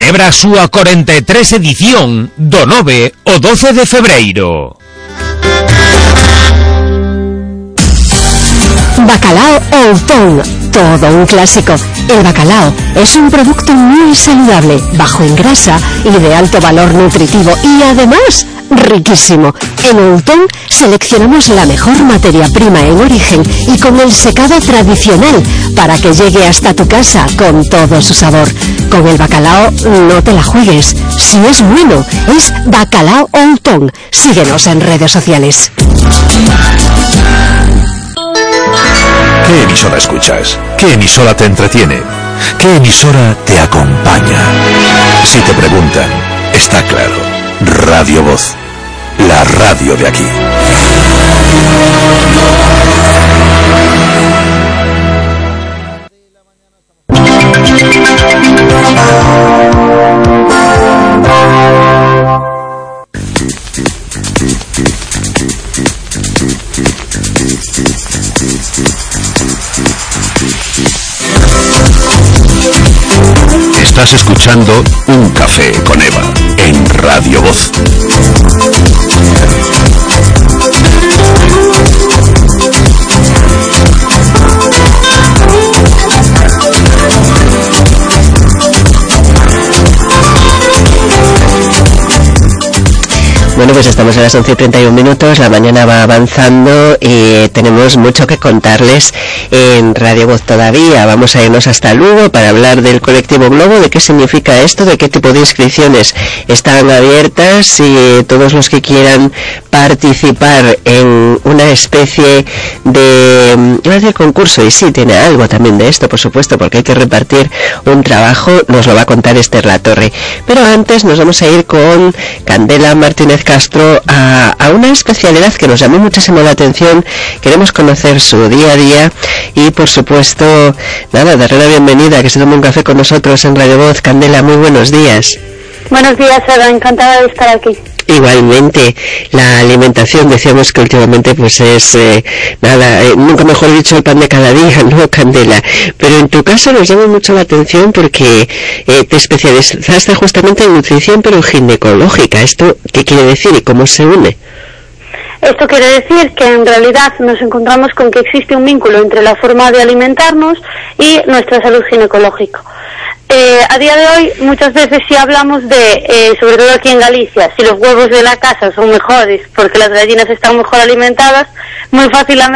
celebra a súa 43 edición do 9 o 12 de febreiro. Bacalao Outón, todo un clásico. El bacalao es un producto muy saludable, bajo en grasa y de alto valor nutritivo y además riquísimo. En Outón seleccionamos la mejor materia prima en origen y con el secado tradicional para que llegue hasta tu casa con todo su sabor. Con el bacalao no te la juegues. Si es bueno, es Bacalao Outón. Síguenos en redes sociales. ¿Qué emisora escuchas? ¿Qué emisora te entretiene? ¿Qué emisora te acompaña? Si te preguntan, está claro. Radio Voz, la radio de aquí. Estás escuchando Un Café con Eva en Radio Voz. Bueno, pues estamos a las 11:31, la mañana va avanzando y tenemos mucho que contarles en Radio Voz todavía. Vamos a irnos hasta Lugo para hablar del colectivo Globo, de qué significa esto, de qué tipo de inscripciones están abiertas y todos los que quieran participar en una especie de, iba a decir concurso, y sí, tiene algo también de esto, por supuesto, porque hay que repartir un trabajo, nos lo va a contar Esther Latorre. Pero antes nos vamos a ir con Candela Martínez Castro a una especialidad que nos llamó muchísimo la atención. Queremos conocer su día a día y, por supuesto, nada, darle la bienvenida, que se tome un café con nosotros en Radio Voz. Candela, muy buenos días. Buenos días, Eva, encantada de estar aquí. Igualmente, la alimentación, decíamos que últimamente pues es, nunca mejor dicho, el pan de cada día, ¿no, Candela? Pero en tu caso nos llama mucho la atención porque te especializaste justamente en nutrición, pero ginecológica. ¿Esto qué quiere decir y cómo se une? Esto quiere decir que en realidad nos encontramos con que existe un vínculo entre la forma de alimentarnos y nuestra salud ginecológica. A día de hoy muchas veces sí hablamos de, sobre todo aquí en Galicia, si los huevos de la casa son mejores porque las gallinas están mejor alimentadas, muy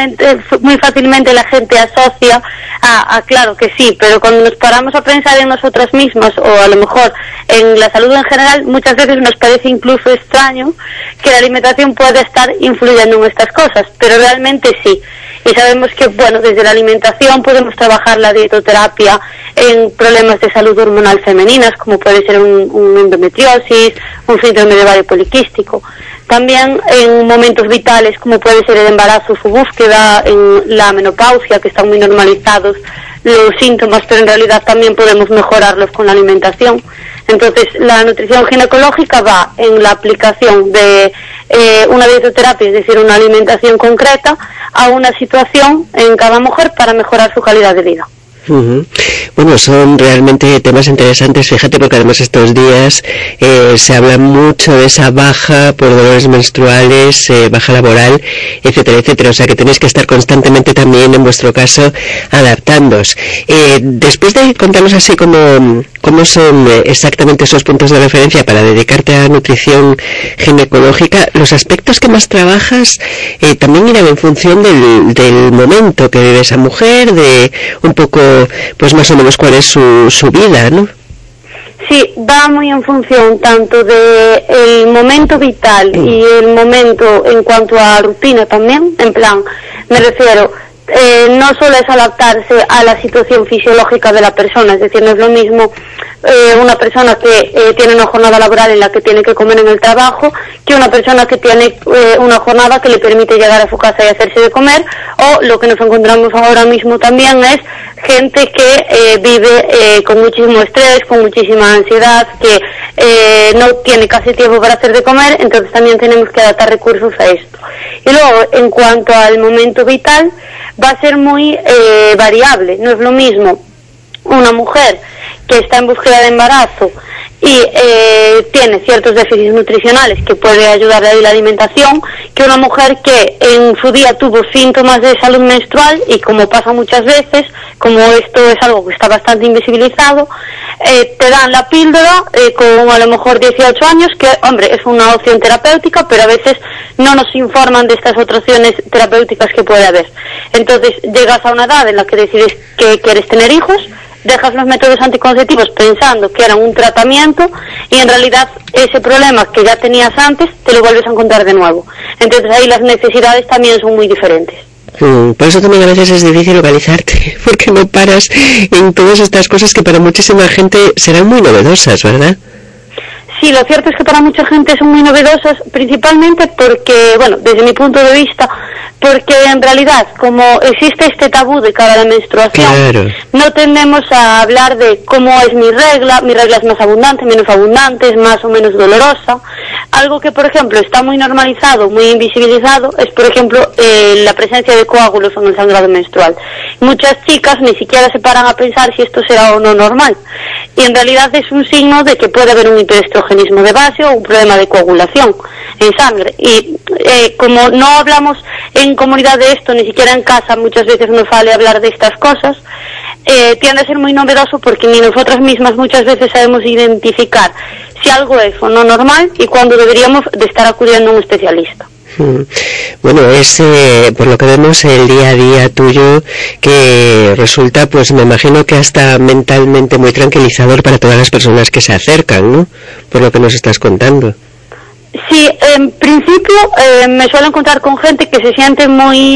fácilmente la gente asocia a claro que sí, pero cuando nos paramos a pensar en nosotras mismas o a lo mejor en la salud en general, muchas veces nos parece incluso extraño que la alimentación pueda estar influyendo en estas cosas, pero realmente sí. Y sabemos que, bueno, desde la alimentación podemos trabajar la dietoterapia en problemas de salud hormonal femeninas, como puede ser un endometriosis, un síndrome de ovario poliquístico. También en momentos vitales, como puede ser el embarazo, su búsqueda, en la menopausia, que están muy normalizados los síntomas, pero en realidad también podemos mejorarlos con la alimentación. Entonces, la nutrición ginecológica va en la aplicación de una dietoterapia, es decir, una alimentación concreta, a una situación en cada mujer para mejorar su calidad de vida. Uh-huh. Bueno, son realmente temas interesantes, fíjate, porque además estos días se habla mucho de esa baja por dolores menstruales, baja laboral, etcétera, etcétera, o sea que tenéis que estar constantemente también, en vuestro caso, adaptándoos. Después de contarnos así cómo son exactamente esos puntos de referencia para dedicarte a nutrición ginecológica, los aspectos que más trabajas también irán en función del momento que vive esa mujer, de un poco, pues más o menos cuál es su vida, ¿no? Sí, va muy en función tanto de el momento vital y el momento en cuanto a rutina también, en plan, me refiero, no solo es adaptarse a la situación fisiológica de la persona, es decir, no es lo mismo una persona que tiene una jornada laboral en la que tiene que comer en el trabajo que una persona que tiene una jornada que le permite llegar a su casa y hacerse de comer, o lo que nos encontramos ahora mismo también es gente que vive con muchísimo estrés, con muchísima ansiedad, que no tiene casi tiempo para hacer de comer, entonces también tenemos que adaptar recursos a esto. Y luego, en cuanto al momento vital, va a ser muy variable. No es lo mismo una mujer que está en búsqueda de embarazo y tiene ciertos déficits nutricionales que puede ayudar ahí la alimentación, que una mujer que en su día tuvo síntomas de salud menstrual y como pasa muchas veces, como esto es algo que está bastante invisibilizado, te dan la píldora con a lo mejor 18 años, que hombre, es una opción terapéutica, pero a veces no nos informan de estas otras opciones terapéuticas que puede haber. Entonces llegas a una edad en la que decides que quieres tener hijos, dejas los métodos anticonceptivos pensando que eran un tratamiento y en realidad ese problema que ya tenías antes te lo vuelves a encontrar de nuevo. Entonces ahí las necesidades también son muy diferentes. Por eso también a veces es difícil localizarte, porque no paras en todas estas cosas que para muchísima gente serán muy novedosas, ¿verdad? Sí, lo cierto es que para mucha gente son muy novedosas, principalmente porque, bueno, desde mi punto de vista, porque en realidad, como existe este tabú de cara a la menstruación, claro, no tendemos a hablar de cómo es mi regla es más abundante, menos abundante, es más o menos dolorosa. Algo que, por ejemplo, está muy normalizado, muy invisibilizado, es, por ejemplo, la presencia de coágulos en el sangrado menstrual. Muchas chicas ni siquiera se paran a pensar si esto será o no normal. Y en realidad es un signo de que puede haber un hiperestrogenismo de base o un problema de coagulación en sangre. Y como no hablamos en comunidad de esto, ni siquiera en casa, muchas veces nos vale hablar de estas cosas, tiende a ser muy novedoso porque ni nosotras mismas muchas veces sabemos identificar si algo es o no normal y cuando deberíamos de estar acudiendo a un especialista. Bueno, es por lo que vemos el día a día tuyo que resulta, pues me imagino que hasta mentalmente muy tranquilizador para todas las personas que se acercan, ¿no? Por lo que nos estás contando. Sí, en principio me suelo encontrar con gente que se siente muy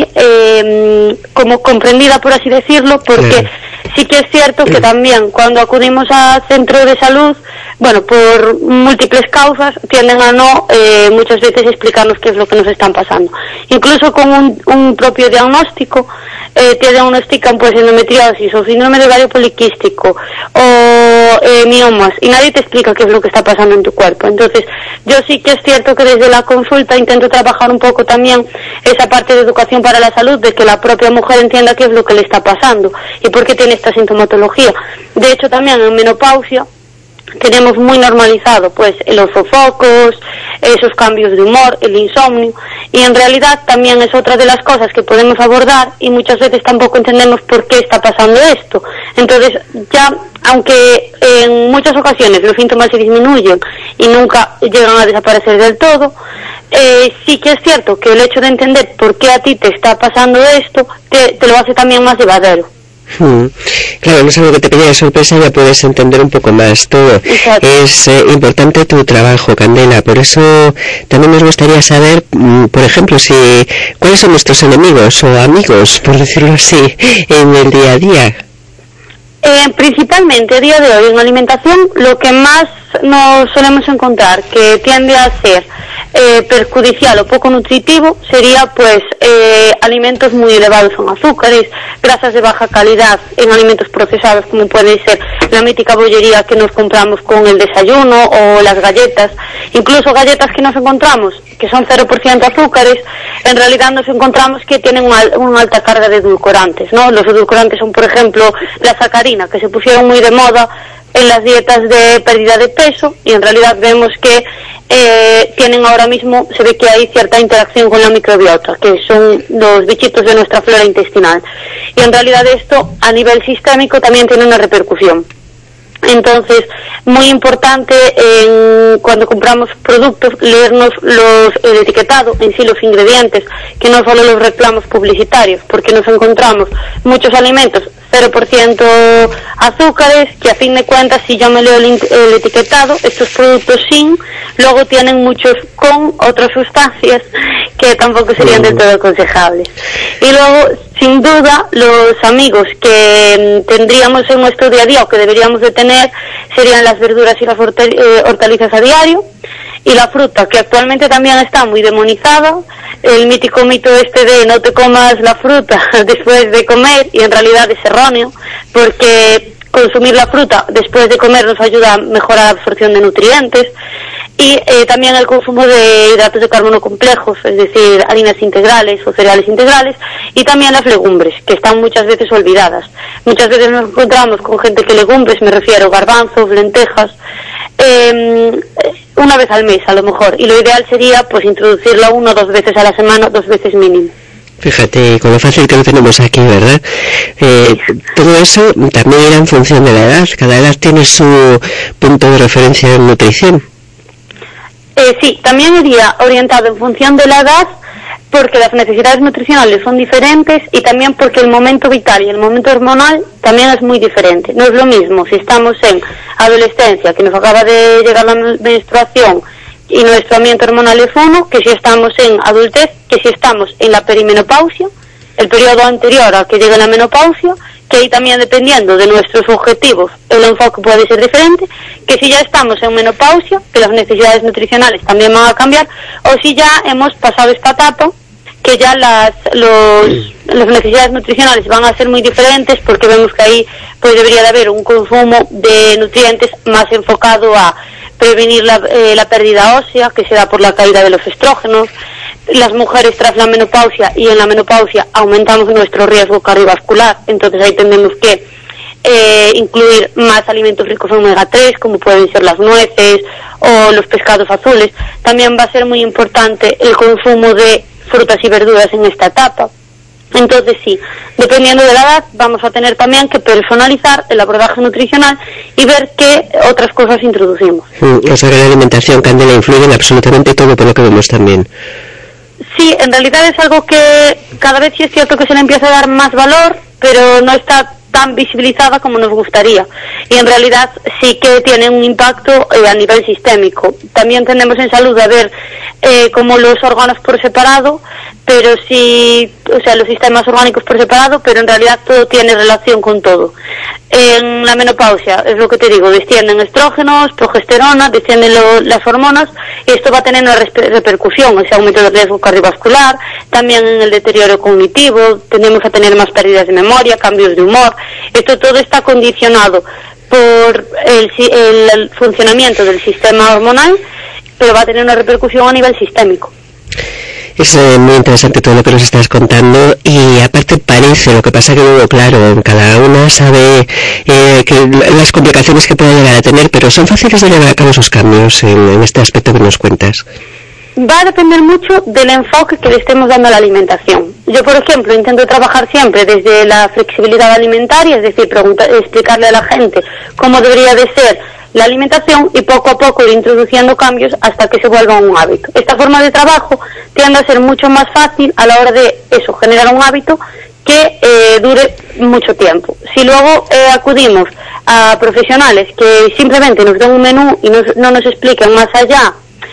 como comprendida, por así decirlo, porque sí que es cierto que también cuando acudimos al centro de salud, bueno, por múltiples causas, tienden a no muchas veces explicarnos qué es lo que nos están pasando. Incluso con un propio diagnóstico, te diagnostican pues endometriosis o síndrome de ovario poliquístico o miomas y nadie te explica qué es lo que está pasando en tu cuerpo. Entonces, yo sí que es cierto que desde la consulta intento trabajar un poco también esa parte de educación para la salud, de que la propia mujer entienda qué es lo que le está pasando y por qué tiene esta sintomatología. De hecho, también en menopausia tenemos muy normalizado pues los sofocos, esos cambios de humor, el insomnio, y en realidad también es otra de las cosas que podemos abordar y muchas veces tampoco entendemos por qué está pasando esto. Entonces ya, aunque en muchas ocasiones los síntomas se disminuyen y nunca llegan a desaparecer del todo, sí que es cierto que el hecho de entender por qué a ti te está pasando esto te lo hace también más llevadero. Claro, no es algo que te pilla de sorpresa, ya puedes entender un poco más todo. Exacto. Es importante tu trabajo, Candela, por eso también nos gustaría saber, por ejemplo, cuáles son nuestros enemigos o amigos, por decirlo así, en el día a día. Principalmente a día de hoy en alimentación lo que más nos solemos encontrar que tiende a ser perjudicial o poco nutritivo sería pues alimentos muy elevados en azúcares, grasas de baja calidad en alimentos procesados como puede ser la mítica bollería que nos compramos con el desayuno o las galletas, incluso galletas que nos encontramos que son 0% azúcares, en realidad nos encontramos que tienen una alta carga de edulcorantes, ¿no? Los edulcorantes son, por ejemplo, la sacarina, que se pusieron muy de moda en las dietas de pérdida de peso y en realidad vemos que tienen ahora mismo, se ve que hay cierta interacción con la microbiota, que son los bichitos de nuestra flora intestinal. Y en realidad esto a nivel sistémico también tiene una repercusión. Entonces, muy importante cuando compramos productos leernos el etiquetado, en sí los ingredientes, que no solo los reclamos publicitarios, porque nos encontramos muchos alimentos 0% azúcares, que a fin de cuentas si yo me leo el etiquetado, estos productos sin, luego tienen muchos con otras sustancias que tampoco serían del todo aconsejables. Y luego, sin duda, los amigos que tendríamos en nuestro día a día o que deberíamos de tener serían las verduras y las hortalizas a diario y la fruta, que actualmente también está muy demonizada. El mítico mito este de no te comas la fruta después de comer, y en realidad es erróneo, porque consumir la fruta después de comer nos ayuda a mejorar la absorción de nutrientes, y también el consumo de hidratos de carbono complejos, es decir, harinas integrales o cereales integrales, y también las legumbres, que están muchas veces olvidadas. Muchas veces nos encontramos con gente que legumbres, me refiero garbanzos, lentejas, una vez al mes a lo mejor, y lo ideal sería pues introducirla 1 o 2 veces a la semana, 2 veces mínimo. Fíjate, con lo fácil que lo tenemos aquí, ¿verdad? Todo eso también era en función de la edad. Cada edad tiene su punto de referencia en nutrición. Sí, también iría orientado en función de la edad, porque las necesidades nutricionales son diferentes y también porque el momento vital y el momento hormonal también es muy diferente. No es lo mismo si estamos en adolescencia, que nos acaba de llegar la menstruación y nuestro ambiente hormonal es uno, que si estamos en adultez, que si estamos en la perimenopausia, el periodo anterior a que llegue la menopausia, que ahí también dependiendo de nuestros objetivos el enfoque puede ser diferente, que si ya estamos en menopausia, que las necesidades nutricionales también van a cambiar, o si ya hemos pasado esta etapa, que ya las necesidades nutricionales van a ser muy diferentes, porque vemos que ahí pues debería de haber un consumo de nutrientes más enfocado a prevenir la pérdida ósea que se da por la caída de los estrógenos. Las mujeres tras la menopausia y en la menopausia aumentamos nuestro riesgo cardiovascular, entonces ahí tenemos que incluir más alimentos ricos en omega 3, como pueden ser las nueces o los pescados azules. También va a ser muy importante el consumo de frutas y verduras en esta etapa. Entonces sí, dependiendo de la edad vamos a tener también que personalizar el abordaje nutricional y ver qué otras cosas introducimos. O sea que la alimentación, Candela, influye en absolutamente todo, por lo que vemos también. Sí, en realidad es algo que cada vez sí es cierto que se le empieza a dar más valor, pero no está tan visibilizada como nos gustaría. Y en realidad sí que tiene un impacto a nivel sistémico. También tenemos en salud a ver como los órganos por separado, pero sí, o sea, los sistemas orgánicos por separado, pero en realidad todo tiene relación con todo. En la menopausia, es lo que te digo, descienden estrógenos, progesterona, descienden las hormonas, y esto va a tener una repercusión, ese aumento del riesgo cardiovascular, también en el deterioro cognitivo, tendemos a tener más pérdidas de memoria, cambios de humor. Esto todo está condicionado por el funcionamiento del sistema hormonal, pero va a tener una repercusión a nivel sistémico. Es muy interesante todo lo que nos estás contando, y aparte parece, lo que pasa que luego, claro, cada una sabe que las complicaciones que puede llegar a tener, pero son fáciles de llevar a cabo esos cambios en este aspecto que nos cuentas. Va a depender mucho del enfoque que le estemos dando a la alimentación. Yo, por ejemplo, intento trabajar siempre desde la flexibilidad alimentaria, es decir, explicarle a la gente cómo debería de ser la alimentación y poco a poco ir introduciendo cambios hasta que se vuelva un hábito. Esta forma de trabajo tiende a ser mucho más fácil a la hora de generar un hábito que dure mucho tiempo. Si luego acudimos a profesionales que simplemente nos den un menú y no nos expliquen más allá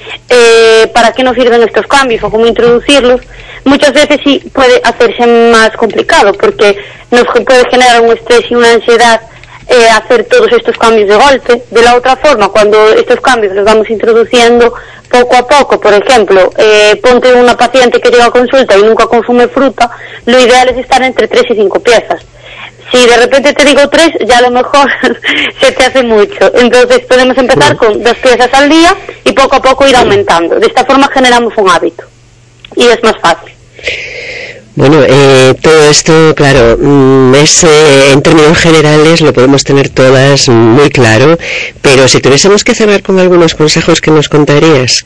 para qué nos sirven estos cambios o cómo introducirlos, muchas veces sí puede hacerse más complicado, porque nos puede generar un estrés y una ansiedad hacer todos estos cambios de golpe. De la otra forma, cuando estos cambios los vamos introduciendo poco a poco, por ejemplo, ponte una paciente que llega a consulta y nunca consume fruta, lo ideal es estar entre 3 y 5 piezas. Si de repente te digo 3, ya a lo mejor se te hace mucho. Entonces podemos empezar con 2 piezas al día y poco a poco ir aumentando. De esta forma generamos un hábito y es más fácil. Bueno, todo esto, claro, es en términos generales lo podemos tener todas muy claro, pero si tuviésemos que cerrar con algunos consejos, ¿qué nos contarías?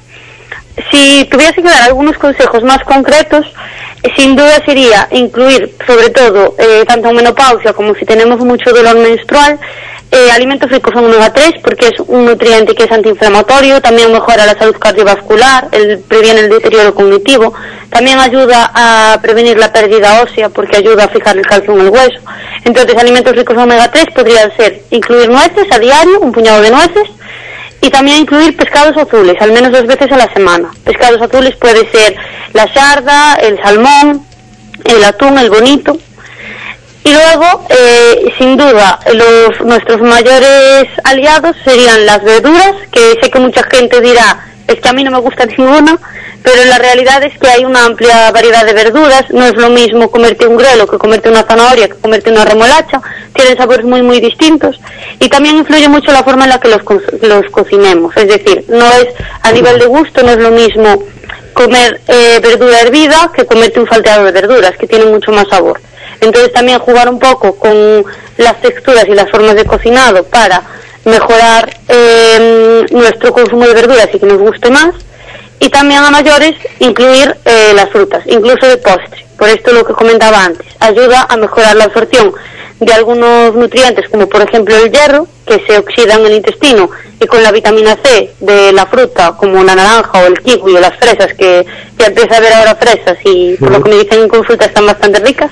Si tuviese que dar algunos consejos más concretos, sin duda sería incluir, sobre todo, tanto en menopausia como si tenemos mucho dolor menstrual, alimentos ricos en omega 3, porque es un nutriente que es antiinflamatorio, también mejora la salud cardiovascular, previene el deterioro cognitivo, también ayuda a prevenir la pérdida ósea porque ayuda a fijar el calcio en el hueso. Entonces, alimentos ricos en omega 3 podrían ser incluir nueces a diario, un puñado de nueces, y también incluir pescados azules, al menos 2 veces a la semana. Pescados azules puede ser la sarda, el salmón, el atún, el bonito. Y luego, sin duda, nuestros mayores aliados serían las verduras, que sé que mucha gente dirá, es que a mí no me gusta ninguna, pero la realidad es que hay una amplia variedad de verduras. No es lo mismo comerte un grelo que comerte una zanahoria, que comerte una remolacha, tienen sabores muy muy distintos, y también influye mucho la forma en la que los cocinemos, es decir, no es a nivel de gusto, no es lo mismo comer verdura hervida que comerte un salteado de verduras, que tiene mucho más sabor. Entonces también jugar un poco con las texturas y las formas de cocinado para mejorar nuestro consumo de verduras y que nos guste más, y también a mayores incluir las frutas, incluso de postre. Por esto lo que comentaba antes, ayuda a mejorar la absorción de algunos nutrientes, como por ejemplo el hierro, que se oxida en el intestino, y con la vitamina C de la fruta, como la naranja o el kiwi o las fresas, que ya empieza a ver ahora fresas y por lo que me dicen en consulta están bastante ricas.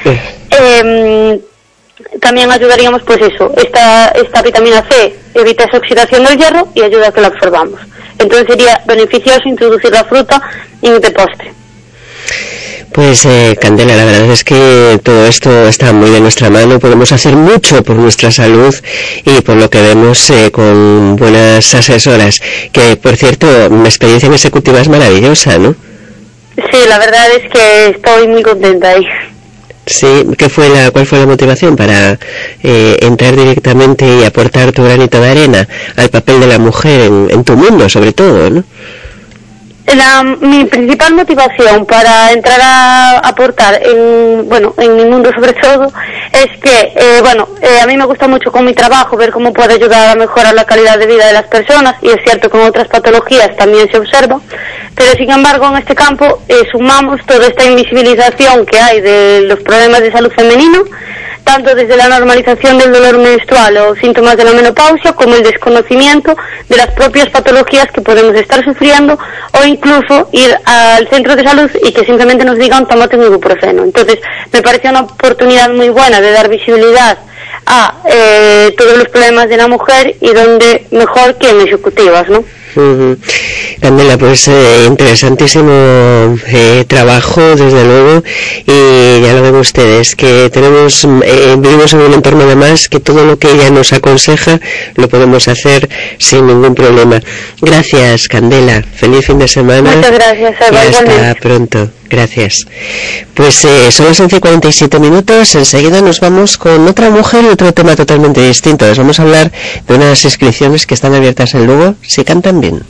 También ayudaríamos, pues eso, esta vitamina C evita esa oxidación del hierro y ayuda a que la absorbamos. Entonces sería beneficioso introducir la fruta en este postre. Pues Candela, la verdad es que todo esto está muy de nuestra mano, podemos hacer mucho por nuestra salud y por lo que vemos con buenas asesoras, que por cierto, mi experiencia en ejecutiva es maravillosa, ¿no? Sí, la verdad es que estoy muy contenta ahí. Sí, ¿cuál fue la motivación para entrar directamente y aportar tu granito de arena al papel de la mujer en tu mundo, sobre todo, ¿no? Mi principal motivación para entrar a aportar en mi mundo sobre todo es que a mí me gusta mucho con mi trabajo ver cómo puede ayudar a mejorar la calidad de vida de las personas, y es cierto que con otras patologías también se observa, pero sin embargo en este campo sumamos toda esta invisibilización que hay de los problemas de salud femenino, tanto desde la normalización del dolor menstrual o síntomas de la menopausia, como el desconocimiento de las propias patologías que podemos estar sufriendo, o incluso ir al centro de salud y que simplemente nos digan tómate un ibuprofeno. Entonces me parece una oportunidad muy buena de dar visibilidad a todos los problemas de la mujer, y donde mejor que en ejecutivas, ¿no? Candela, pues interesantísimo trabajo, desde luego, y ya lo ven ustedes, que vivimos en un entorno además que todo lo que ella nos aconseja lo podemos hacer sin ningún problema. Gracias, Candela, feliz fin de semana. Muchas gracias, Eva, y hasta pronto. Gracias. Pues son las 11:47, enseguida nos vamos con otra mujer y otro tema totalmente distinto. Les vamos a hablar de unas inscripciones que están abiertas en Lugo, si cantan bien.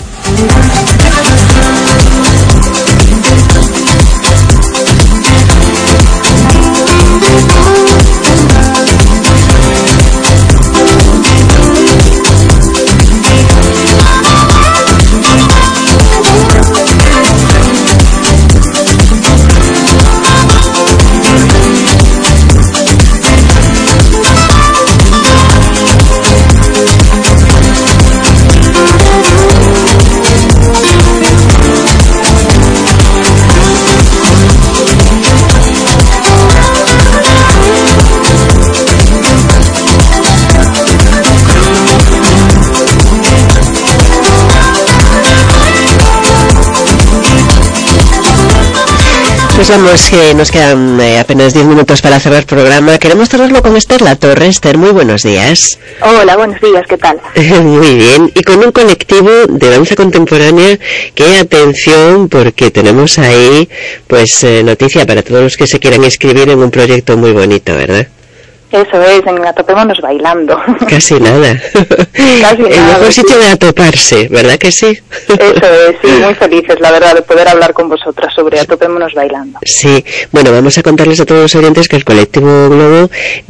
Pues vamos, que nos quedan apenas 10 minutos para cerrar el programa. Queremos cerrarlo con Esther Latorre. Esther, muy buenos días. Hola, buenos días, ¿qué tal? Muy bien, y con un colectivo de danza contemporánea que, atención, porque tenemos ahí pues noticia para todos los que se quieran inscribir en un proyecto muy bonito, ¿verdad? Eso es, en Atopémonos Bailando. Casi nada. Casi el nada, mejor sitio de atoparse, ¿verdad que sí? Eso es, sí, muy felices, la verdad, de poder hablar con vosotras sobre Atopémonos Bailando. Sí, bueno, vamos a contarles a todos los oyentes que el colectivo Globo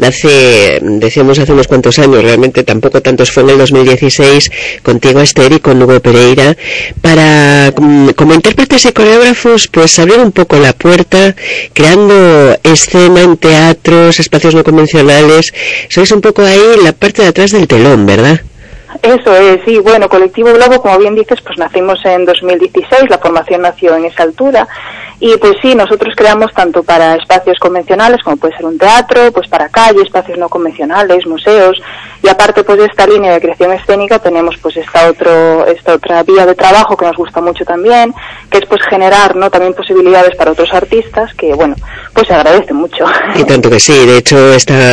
nace, decíamos hace unos cuantos años, realmente tampoco tantos, fue en el 2016, contigo, Esther, y con Hugo Pereira, para, como intérpretes y coreógrafos, pues abrir un poco la puerta, creando escena en teatros, espacios no convencionales. Sois un poco ahí la parte de atrás del telón, ¿verdad? Eso es, sí, bueno, Colectivo Globo, como bien dices, pues nacimos en 2016, la formación nació en esa altura, y pues sí, nosotros creamos tanto para espacios convencionales, como puede ser un teatro, pues para calle, espacios no convencionales, museos, y aparte pues de esta línea de creación escénica tenemos pues esta otra vía de trabajo que nos gusta mucho también, que es pues generar, ¿no?, también posibilidades para otros artistas, que bueno, pues se agradece mucho. Y tanto que sí, de hecho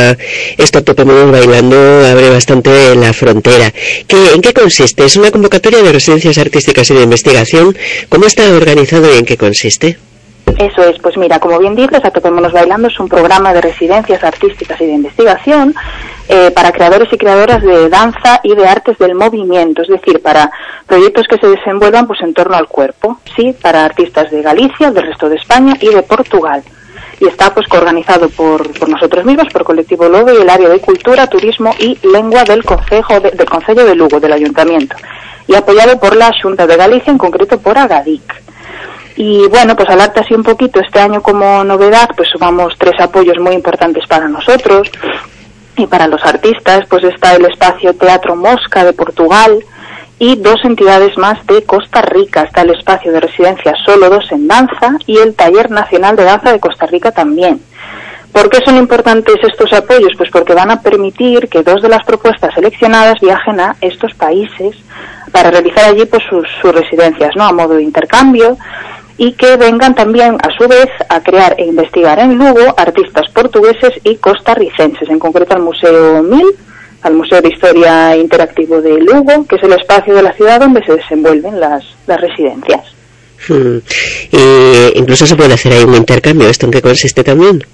esto Atopémonos Bailando abre bastante la frontera. ¿En qué consiste? ¿Es una convocatoria de residencias artísticas y de investigación? ¿Cómo está organizado y en qué consiste? Eso es, pues mira, como bien dices, Atopémonos Bailando es un programa de residencias artísticas y de investigación para creadores y creadoras de danza y de artes del movimiento, es decir, para proyectos que se desenvuelvan pues en torno al cuerpo, sí, para artistas de Galicia, del resto de España y de Portugal. y está pues coorganizado por nosotros mismos, por Colectivo Lobo y el área de Cultura, Turismo y Lengua del Concello de Lugo, del Ayuntamiento, y apoyado por la Xunta de Galicia, en concreto por Agadic. Y bueno, pues alarte así un poquito, este año como novedad, pues sumamos 3 apoyos muy importantes para nosotros y para los artistas. Pues está el espacio Teatro Mosca de Portugal y 2 entidades más de Costa Rica. Está el espacio de residencia Solo 2 en danza y el Taller Nacional de Danza de Costa Rica también. ¿Por qué son importantes estos apoyos? Pues porque van a permitir que 2 de las propuestas seleccionadas viajen a estos países para realizar allí pues sus residencias, ¿no?, a modo de intercambio, y que vengan también a su vez a crear e investigar en Lugo artistas portugueses y costarricenses, en concreto al Museo 1000, al Museo de Historia Interactivo de Lugo, que es el espacio de la ciudad donde se desenvuelven las residencias. Y incluso se puede hacer ahí un intercambio. ¿Esto en qué consiste también?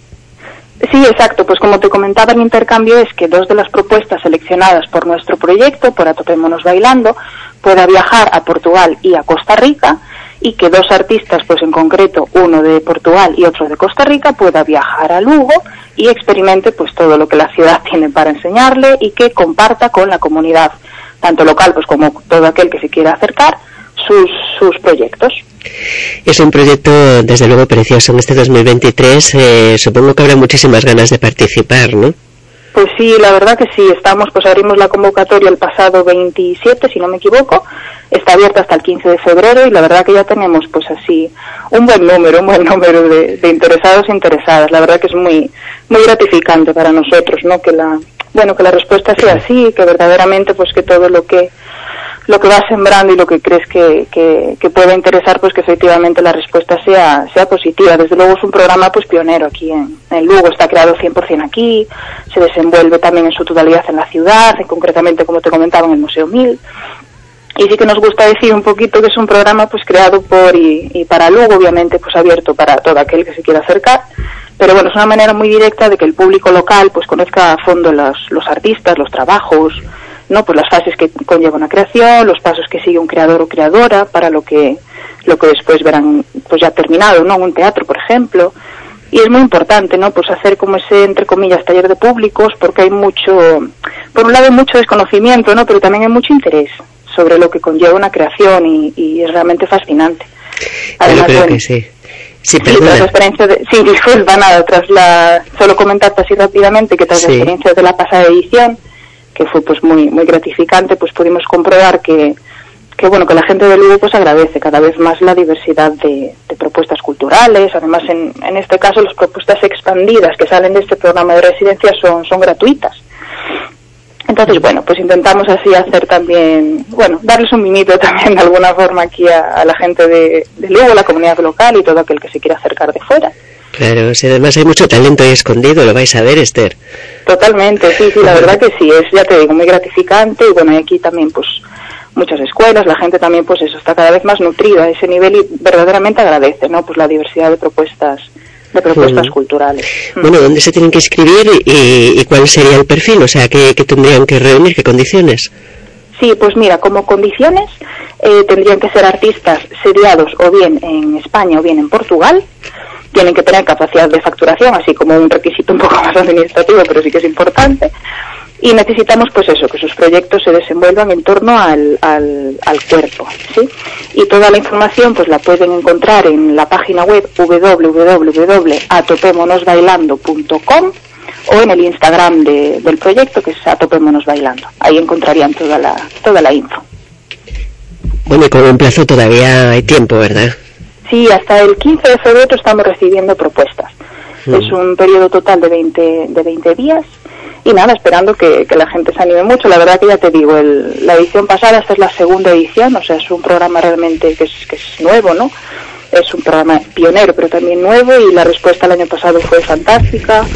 Sí, exacto. Pues como te comentaba, el intercambio es que 2 de las propuestas seleccionadas por nuestro proyecto, por Atopémonos Bailando, pueda viajar a Portugal y a Costa Rica, y que 2 artistas, pues en concreto uno de Portugal y otro de Costa Rica, pueda viajar a Lugo y experimente pues todo lo que la ciudad tiene para enseñarle, y que comparta con la comunidad, tanto local pues como todo aquel que se quiera acercar, sus proyectos. Es un proyecto desde luego precioso en este 2023. Supongo que habrá muchísimas ganas de participar, ¿no? Pues sí, la verdad que sí. Abrimos la convocatoria el pasado 27, si no me equivoco. Está abierta hasta el 15 de febrero y la verdad que ya tenemos pues así un buen número de interesados e interesadas. La verdad que es muy gratificante para nosotros, ¿no?, que la respuesta sea así, que verdaderamente pues que todo lo que vas sembrando y lo que crees que puede interesar, pues que efectivamente la respuesta sea positiva. Desde luego es un programa pues pionero aquí en Lugo, está creado 100% aquí, se desenvuelve también en su totalidad en la ciudad, concretamente, como te comentaba, en el Museo 1000. Y sí que nos gusta decir un poquito que es un programa pues creado por y para Lugo, obviamente pues abierto para todo aquel que se quiera acercar, pero bueno, es una manera muy directa de que el público local pues conozca a fondo los artistas, los trabajos, ¿no?, pues las fases que conlleva una creación, los pasos que sigue un creador o creadora para lo que después verán pues ya terminado, ¿no?, un teatro, por ejemplo. Y es muy importante, ¿no?, pues hacer como ese, entre comillas, taller de públicos, porque hay por un lado mucho desconocimiento, ¿no?, pero también hay mucho interés sobre lo que conlleva una creación y es realmente fascinante. Además, creo que sí. Sí, tras la experiencia disculpa, nada, solo comentarte así rápidamente que tras la experiencia de la pasada edición, que fue pues muy gratificante, pues pudimos comprobar que la gente de Lugo pues agradece cada vez más la diversidad de propuestas culturales. Además, en este caso, las propuestas expandidas que salen de este programa de residencia son gratuitas. Entonces, bueno, pues intentamos así hacer también, darles un mimito también de alguna forma aquí a la gente de Lugo, la comunidad local y todo aquel que se quiera acercar de fuera. Claro, si además hay mucho talento ahí escondido, lo vais a ver, Esther. Totalmente, sí, la verdad que sí, es, ya te digo, muy gratificante. Y bueno, y aquí también pues muchas escuelas, la gente también pues eso, está cada vez más nutrida a ese nivel y verdaderamente agradece, ¿no?, pues la diversidad de propuestas culturales. Bueno, ¿dónde se tienen que inscribir y cuál sería el perfil? O sea, ¿qué tendrían que reunir? ¿Qué condiciones? Sí, pues mira, como condiciones tendrían que ser artistas sediados o bien en España o bien en Portugal. Tienen que tener capacidad de facturación, así como un requisito un poco más administrativo, pero sí que es importante. Y necesitamos pues eso, que sus proyectos se desenvuelvan en torno al cuerpo, ¿sí? Y toda la información pues la pueden encontrar en la página web www.atopemonosbailando.com o en el Instagram del proyecto, que es Atopémonos Bailando. Ahí encontrarían toda la info. Bueno, y con un plazo todavía hay tiempo, ¿verdad? Sí, hasta el 15 de febrero estamos recibiendo propuestas. Es un periodo total de 20 días. Y nada, esperando que la gente se anime mucho. La verdad que ya te digo, la edición pasada, esta es la segunda edición, o sea, es un programa realmente que es nuevo, ¿no? Es un programa pionero, pero también nuevo, y la respuesta el año pasado fue fantástica.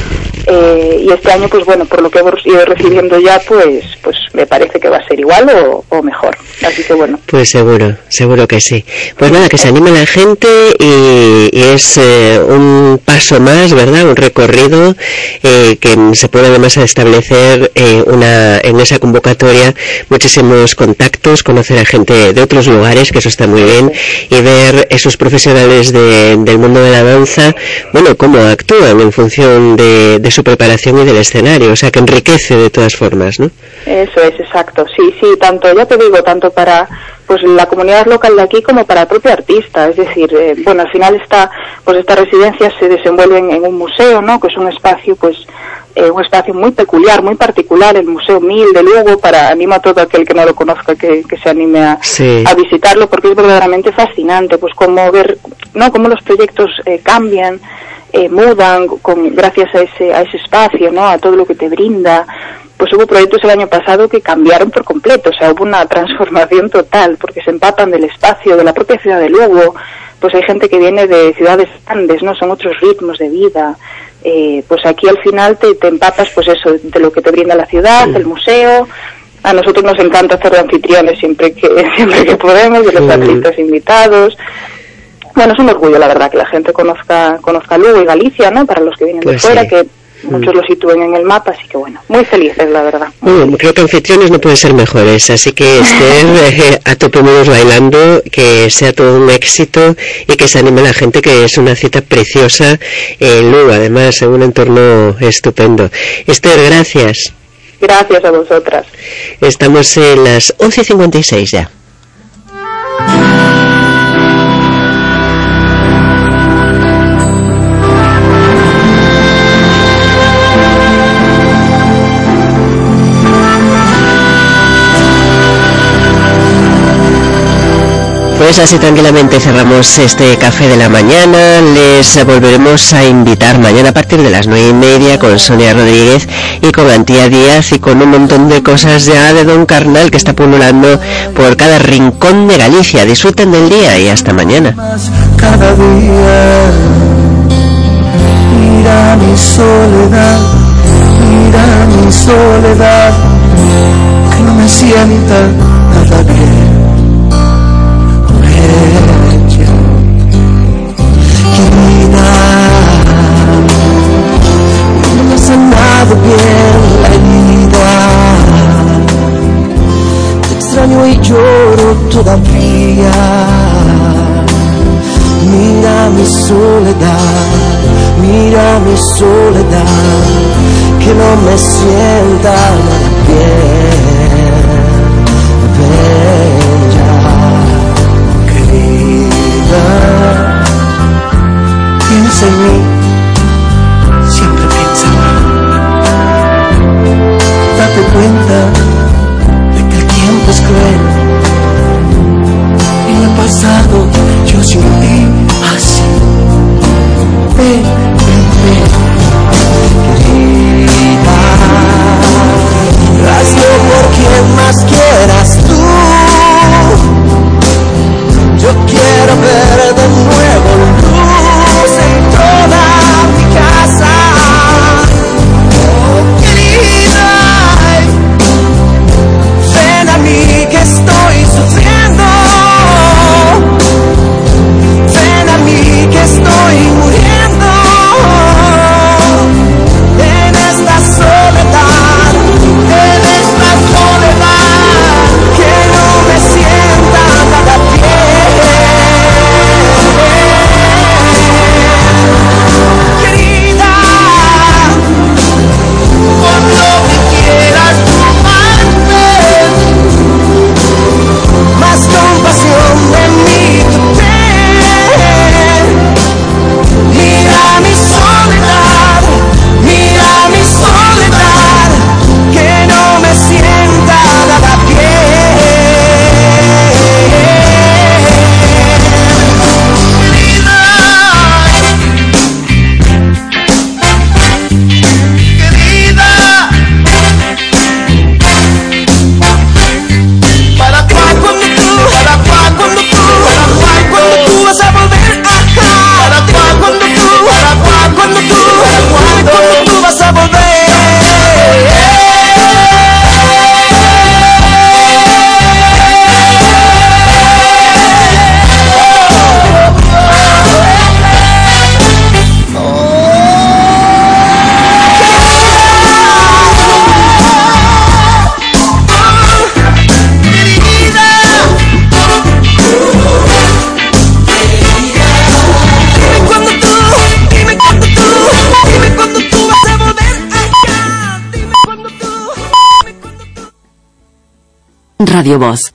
y este año, pues bueno, por lo que hemos ido recibiendo ya, pues me parece que va a ser igual o mejor. Así que bueno. Pues seguro que sí. Pues nada, que se anime la gente y es un paso más, ¿verdad? Un recorrido que se puede además establecer en esa convocatoria muchísimos contactos, conocer a gente de otros lugares, que eso está muy bien, y ver esos profesionales del mundo de la danza, bueno, cómo actúan en función de su preparación y del escenario, o sea que enriquece de todas formas, ¿no? Eso es, exacto, sí, tanto, ya te digo, tanto para pues la comunidad local de aquí como para el propio artista, es decir, bueno, al final estas residencias se desenvuelven en un museo, ¿no?, que es un espacio, un espacio muy peculiar, muy particular, el Museo 1000 de Lugo. Animo a todo aquel que no lo conozca que se anime a visitarlo, porque es verdaderamente fascinante, pues cómo ver, ¿no?, cómo los proyectos cambian, mudan gracias a ese espacio, ¿no?, a todo lo que te brinda. Pues hubo proyectos el año pasado que cambiaron por completo, o sea, hubo una transformación total, porque se empapan del espacio, de la propia ciudad de Lugo. Pues hay gente que viene de ciudades grandes, ¿no?, son otros ritmos de vida. Pues aquí al final te empapas, pues eso, de lo que te brinda la ciudad, el museo. A nosotros nos encanta hacer de anfitriones siempre que podemos, de los artistas invitados. Bueno, es un orgullo, la verdad, que la gente conozca Lugo y Galicia, ¿no?, para los que vienen de fuera, que muchos lo sitúen en el mapa, así que bueno, muy felices, la verdad. Creo que anfitriones no pueden ser mejores, así que Esther, a tope modos bailando, que sea todo un éxito y que se anime la gente, que es una cita preciosa en Lugo, además en un entorno estupendo. Esther, gracias. Gracias a vosotras. Estamos en las 11:56 ya. Pues así tranquilamente cerramos este café de la mañana. Les volveremos a invitar mañana a partir de las 9:30 con Sonia Rodríguez y con Antía Díaz y con un montón de cosas ya de Don Carnal que está pululando por cada rincón de Galicia. Disfruten del día y hasta mañana. Cada día, mira mi soledad, que no me sienta nada bien. No me ha sanado bien la herida, te extraño y lloro todavía. Mira mi soledad, que no me sienta nada bien. Ven ya, querida. Piensa en mí, siempre piensa en mí. Date cuenta de que el tiempo es cruel. En el pasado yo sin ti así. Ven, querida, haz lo Radio Voz.